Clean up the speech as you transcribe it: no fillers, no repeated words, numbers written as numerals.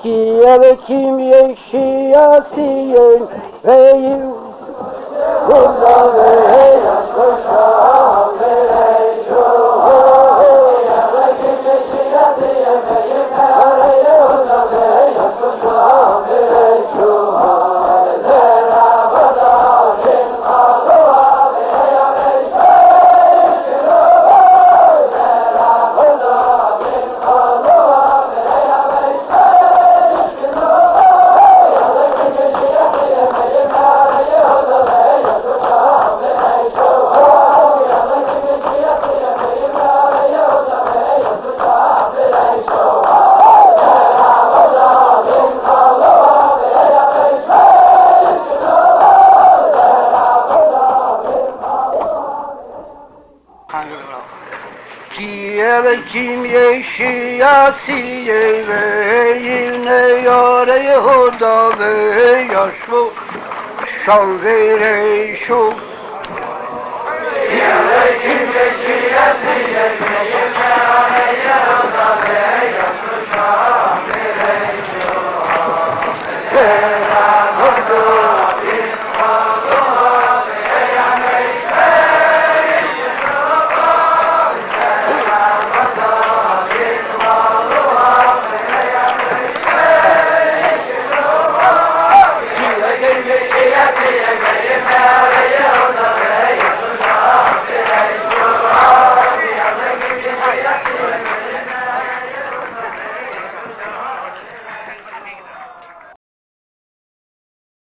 Kiye kim yeşiyasiyen ve Kurda ve yaşkoşa ve kim yeşiyasiye ve yine yare huda ve yaşvu şal vere şu kim yeşiyasiye ve yine